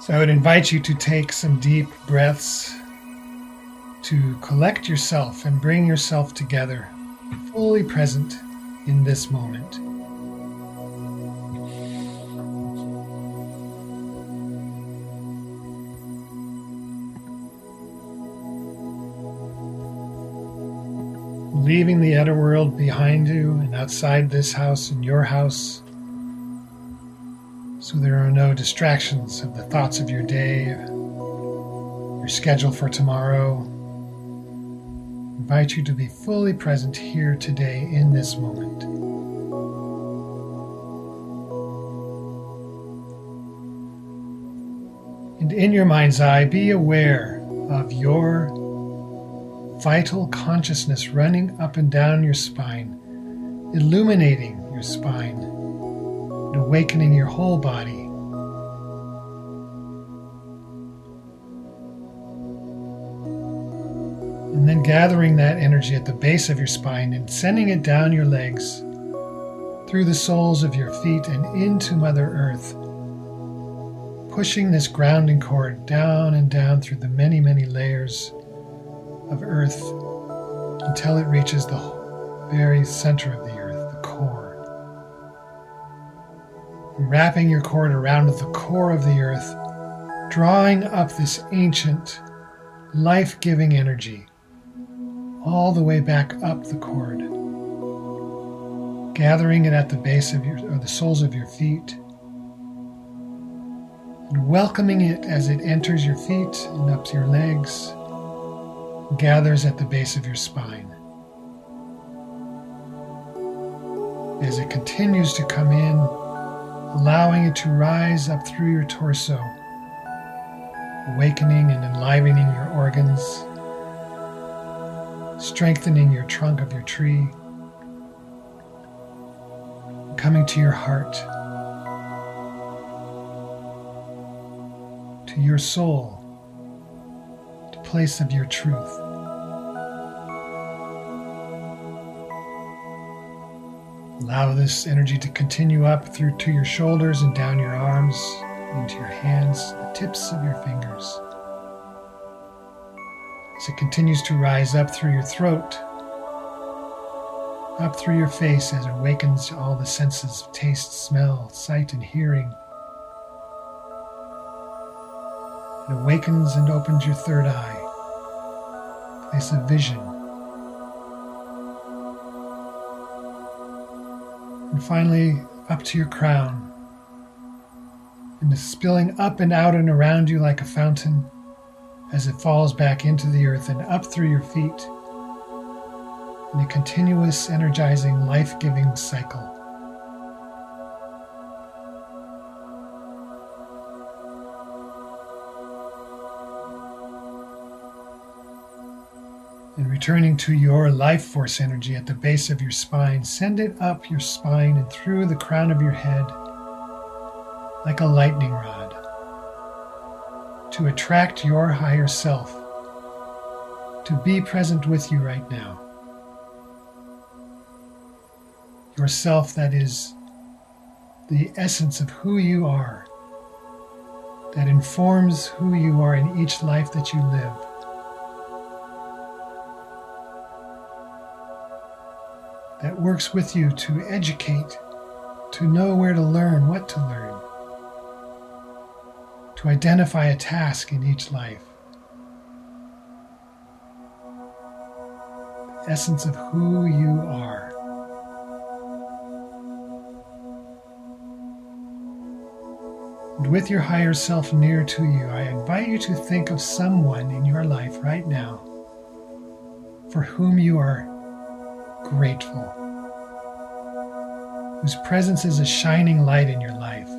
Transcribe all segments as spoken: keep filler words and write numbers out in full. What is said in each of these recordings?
So I would invite you to take some deep breaths to collect yourself and bring yourself together, fully present in this moment. Leaving the outer world behind you and outside this house and your house, so there are no distractions of the thoughts of your day, your schedule for tomorrow. I invite you to be fully present here today in this moment. And in your mind's eye, be aware of your vital consciousness running up and down your spine, illuminating your spine, and awakening your whole body. And then gathering that energy at the base of your spine and sending it down your legs, through the soles of your feet and into Mother Earth, pushing this grounding cord down and down through the many, many layers of earth until it reaches the very center of the earth, the core. And wrapping your cord around the core of the earth, drawing up this ancient, life-giving energy all the way back up the cord, gathering it at the base of your, or the soles of your feet, and welcoming it as it enters your feet and up to your legs, gathers at the base of your spine. As it continues to come in, allowing it to rise up through your torso, awakening and enlivening your organs, strengthening your trunk of your tree, coming to your heart, to your soul, place of your truth. Allow this energy to continue up through to your shoulders and down your arms, into your hands, the tips of your fingers. As it continues to rise up through your throat, up through your face as it awakens all the senses of taste, smell, sight, and hearing. It awakens and opens your third eye, place of vision. And finally, up to your crown, and it's spilling up and out and around you like a fountain as it falls back into the earth and up through your feet in a continuous, energizing, life-giving cycle. And returning to your life force energy at the base of your spine, send it up your spine and through the crown of your head like a lightning rod to attract your higher self to be present with you right now. Yourself that is the essence of who you are, that informs who you are in each life that you live. That works with you to educate, to know where to learn, what to learn, to identify a task in each life. The essence of who you are. And with your higher self near to you, I invite you to think of someone in your life right now for whom you are grateful, whose presence is a shining light in your life.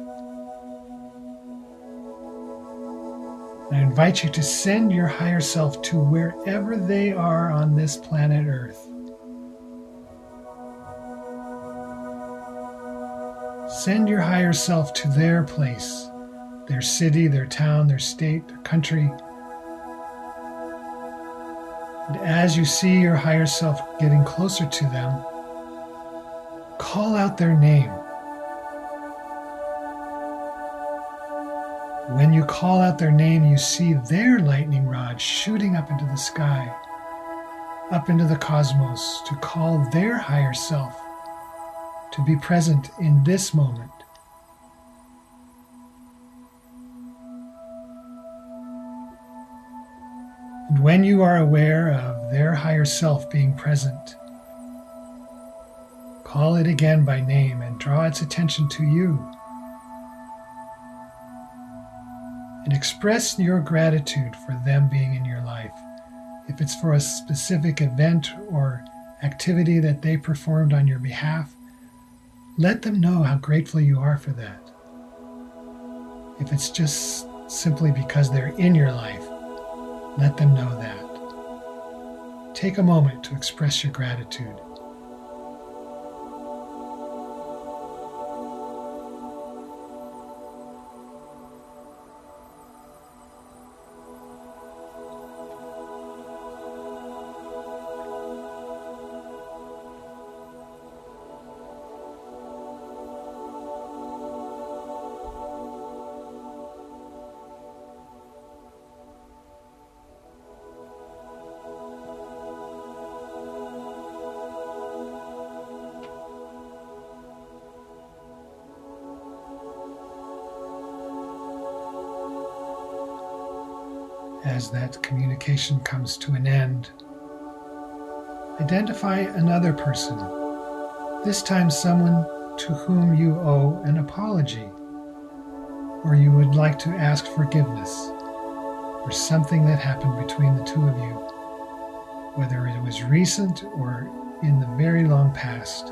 And I invite you to send your higher self to wherever they are on this planet Earth. Send your higher self to their place, their city, their town, their state, their country. And as you see your higher self getting closer to them, call out their name. When you call out their name, you see their lightning rod shooting up into the sky, up into the cosmos, to call their higher self to be present in this moment. And when you are aware of their higher self being present, call it again by name and draw its attention to you. And express your gratitude for them being in your life. If it's for a specific event or activity that they performed on your behalf, let them know how grateful you are for that. If it's just simply because they're in your life, let them know that. Take a moment to express your gratitude. As that communication comes to an end, identify another person, this time someone to whom you owe an apology, or you would like to ask forgiveness for something that happened between the two of you, whether it was recent or in the very long past.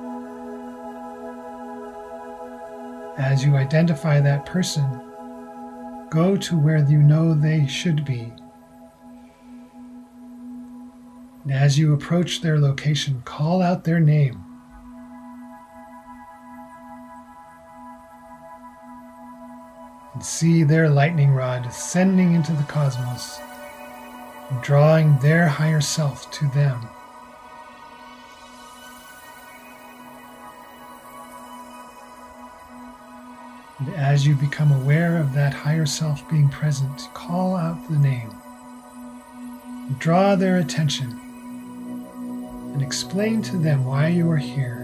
As you identify that person, go to where you know they should be. And as you approach their location, call out their name. And see their lightning rod ascending into the cosmos, and drawing their higher self to them. And as you become aware of that higher self being present, call out the name. Draw their attention and explain to them why you are here.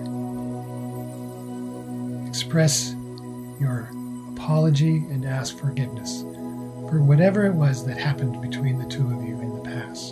Express your apology and ask forgiveness for whatever it was that happened between the two of you in the past.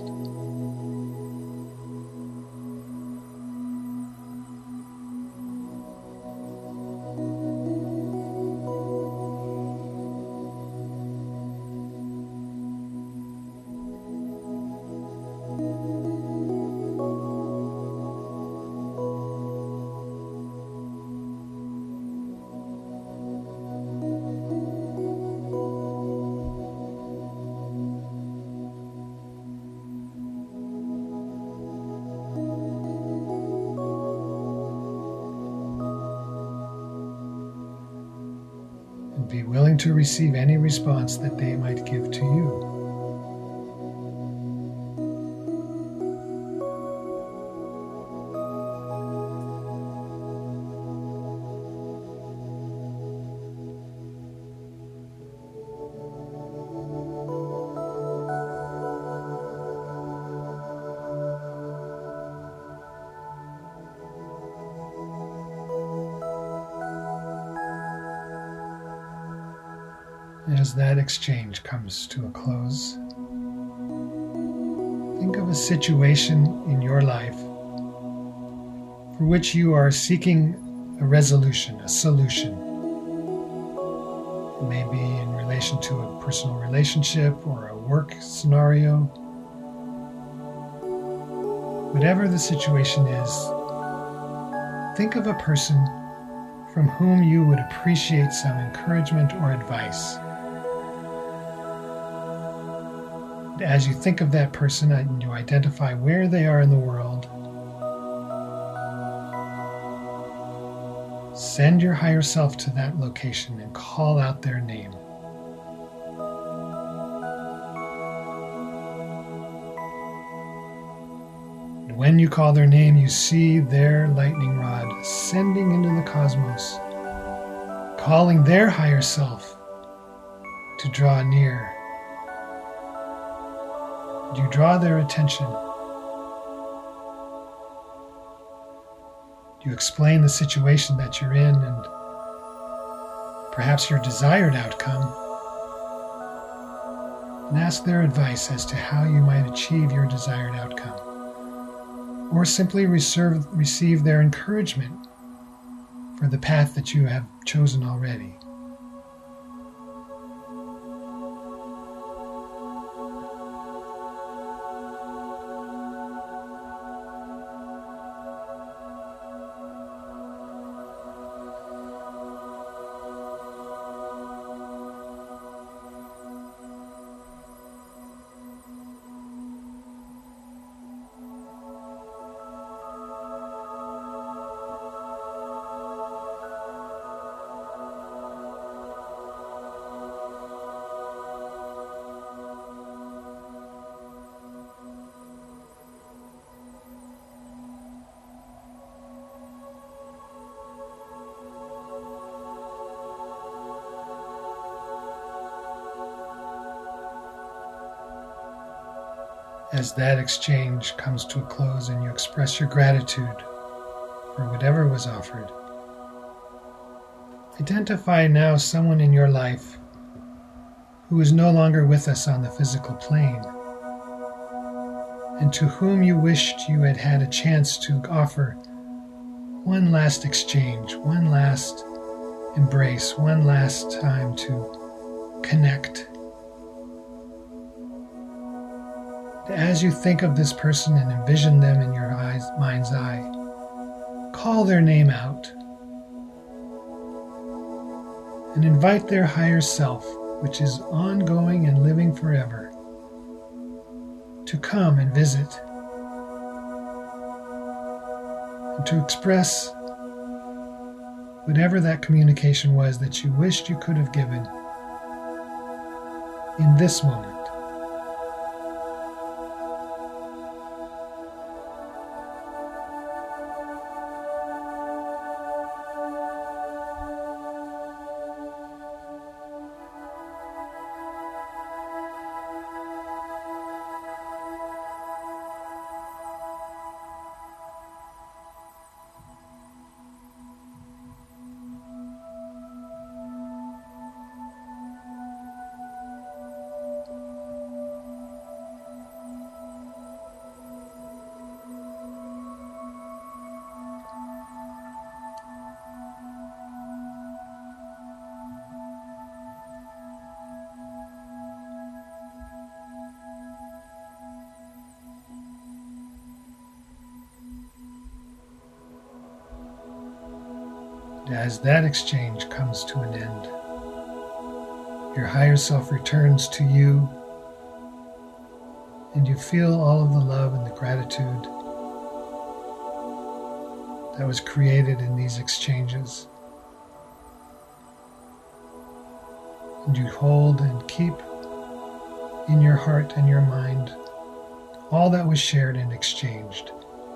Be willing to receive any response that they might give to you. As that exchange comes to a close, think of a situation in your life for which you are seeking a resolution, a solution. It may be in relation to a personal relationship or a work scenario. Whatever the situation is, think of a person from whom you would appreciate some encouragement or advice. As you think of that person and you identify where they are in the world, send your higher self to that location and call out their name. And when you call their name, you see their lightning rod ascending into the cosmos, calling their higher self to draw near. And you draw their attention. You explain the situation that you're in and perhaps your desired outcome, and ask their advice as to how you might achieve your desired outcome, or simply reserve, receive their encouragement for the path that you have chosen already. As that exchange comes to a close and you express your gratitude for whatever was offered, identify now someone in your life who is no longer with us on the physical plane, and to whom you wished you had had a chance to offer one last exchange, one last embrace, one last time to connect. As you think of this person and envision them in your eyes, mind's eye, call their name out and invite their higher self, which is ongoing and living forever, to come and visit and to express whatever that communication was that you wished you could have given in this moment. As that exchange comes to an end, your higher self returns to you, and you feel all of the love and the gratitude that was created in these exchanges. And you hold and keep in your heart and your mind all that was shared and exchanged.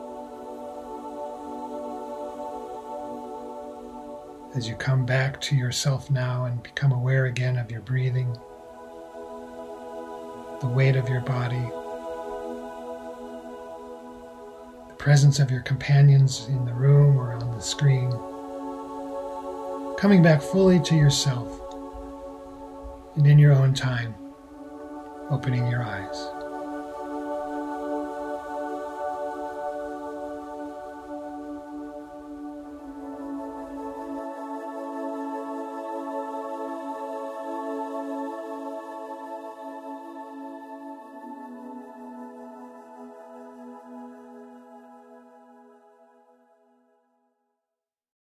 As you come back to yourself now and become aware again of your breathing, the weight of your body, the presence of your companions in the room or on the screen, coming back fully to yourself and in your own time, opening your eyes.